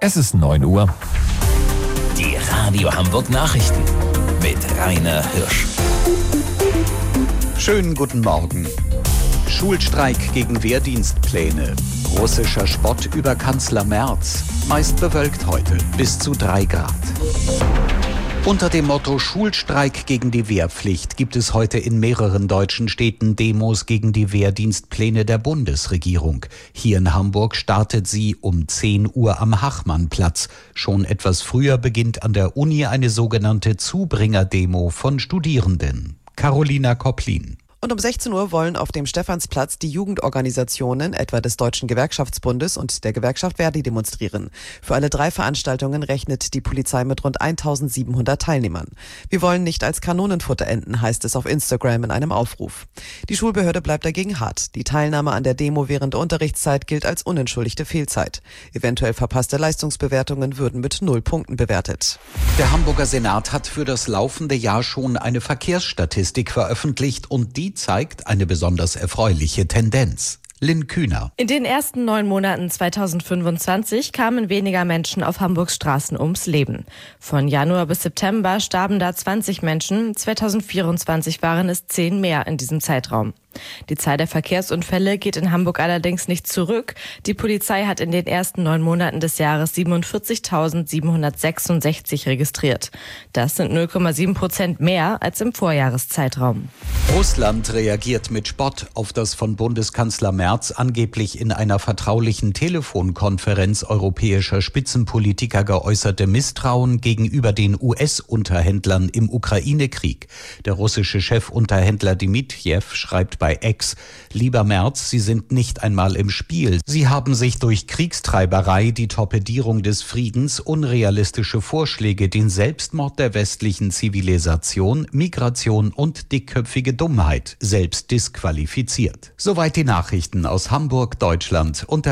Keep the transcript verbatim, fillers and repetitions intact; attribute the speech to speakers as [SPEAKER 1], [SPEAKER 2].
[SPEAKER 1] Es ist neun Uhr.
[SPEAKER 2] Die Radio Hamburg Nachrichten mit Rainer Hirsch.
[SPEAKER 3] Schönen guten Morgen. Schulstreik gegen Wehrdienstpläne. Russischer Spott über Kanzler Merz. Meist bewölkt heute, bis zu drei Grad. Unter dem Motto Schulstreik gegen die Wehrpflicht gibt es heute in mehreren deutschen Städten Demos gegen die Wehrdienstpläne der Bundesregierung. Hier in Hamburg startet sie um zehn Uhr am Hachmannplatz. Schon etwas früher beginnt an der Uni eine sogenannte Zubringerdemo von Studierenden. Carolina Kopplin.
[SPEAKER 4] Und um sechzehn Uhr wollen auf dem Stephansplatz die Jugendorganisationen, etwa des Deutschen Gewerkschaftsbundes und der Gewerkschaft Verdi, demonstrieren. Für alle drei Veranstaltungen rechnet die Polizei mit rund eintausendsiebenhundert Teilnehmern. Wir wollen nicht als Kanonenfutter enden, heißt es auf Instagram in einem Aufruf. Die Schulbehörde bleibt dagegen hart. Die Teilnahme an der Demo während der Unterrichtszeit gilt als unentschuldigte Fehlzeit. Eventuell verpasste Leistungsbewertungen würden mit null Punkten bewertet.
[SPEAKER 3] Der Hamburger Senat hat für das laufende Jahr schon eine Verkehrsstatistik veröffentlicht und die zeigt eine besonders erfreuliche Tendenz. Lynn Kühner.
[SPEAKER 5] In den ersten neun Monaten zweitausendfünfundzwanzig kamen weniger Menschen auf Hamburgs Straßen ums Leben. Von Januar bis September starben da zwanzig Menschen, zweitausendvierundzwanzig waren es zehn mehr in diesem Zeitraum. Die Zahl der Verkehrsunfälle geht in Hamburg allerdings nicht zurück. Die Polizei hat in den ersten neun Monaten des Jahres siebenundvierzigtausendsiebenhundertsechsundsechzig registriert. Das sind null Komma sieben Prozent mehr als im Vorjahreszeitraum.
[SPEAKER 3] Russland reagiert mit Spott auf das von Bundeskanzler Merz angeblich in einer vertraulichen Telefonkonferenz europäischer Spitzenpolitiker geäußerte Misstrauen gegenüber den U S-Unterhändlern im Ukraine-Krieg. Der russische Chefunterhändler Dmitriew schreibt bei X: Lieber Merz, Sie sind nicht einmal im Spiel. Sie haben sich durch Kriegstreiberei, die Torpedierung des Friedens, unrealistische Vorschläge, den Selbstmord der westlichen Zivilisation, Migration und dickköpfige Dummheit selbst disqualifiziert. Soweit die Nachrichten aus Hamburg, Deutschland und der